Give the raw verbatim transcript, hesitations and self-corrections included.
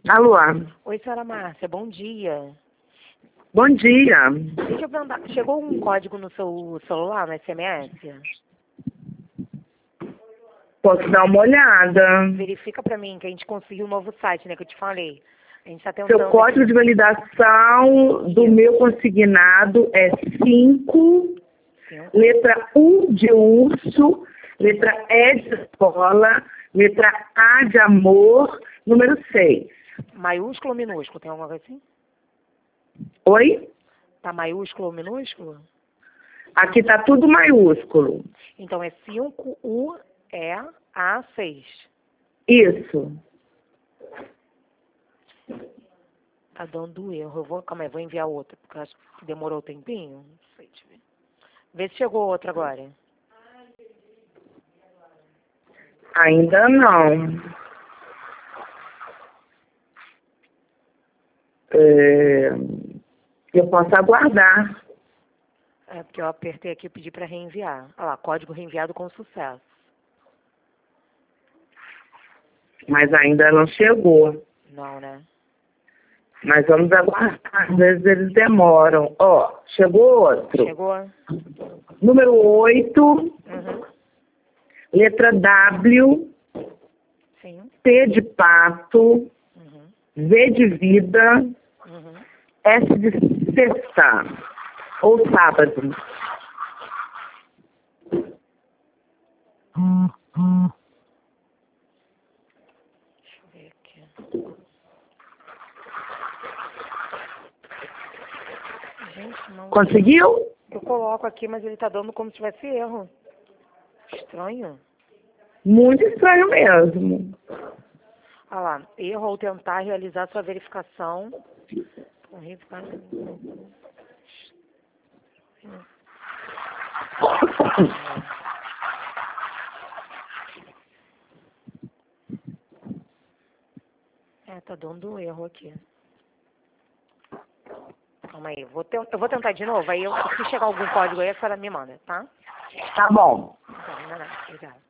Alô? Oi, senhora Márcia, bom dia. Bom dia. Deixa eu perguntar, chegou um código no seu celular, no S M S? Posso dar uma olhada? Verifica pra mim que a gente conseguiu um novo site, né, que eu te falei. A gente tá Seu tentando código aqui. de validação do Isso. meu consignado é cinco, Cinco. letra U de urso, letra E de escola, letra A de amor, número seis. Maiúsculo ou minúsculo? Tem alguma coisa assim? Oi? Tá maiúsculo ou minúsculo? Aqui tá tudo maiúsculo. Então é cinco U E A seis. Isso. Tá dando erro. Eu vou, calma aí, vou enviar outra, porque eu acho que demorou um tempinho. Não sei, deixa eu ver. Vê se chegou outra agora. Ainda não. É, Eu posso aguardar. É porque eu apertei aqui e pedi pra reenviar. Olha lá, código reenviado com sucesso. Mas ainda não chegou. Não, né? Mas vamos aguardar, às vezes eles demoram. Ó, chegou outro. Chegou? Número oito, Uhum. letra W, Sim. P de pato, Uhum. V de vida, Uhum. S de sexta, ou sábado. Deixa eu ver aqui. Gente, não. Conseguiu? Eu coloco aqui, mas ele tá dando como se tivesse erro. Estranho. Muito estranho mesmo. Olha lá, erro ao tentar realizar sua verificação. Com verificar- É, tá dando erro aqui. Calma aí, eu vou, te- eu vou tentar de novo, aí eu, se chegar algum código aí, a senhora me manda, tá? Tá bom. Tá, não, não, obrigada.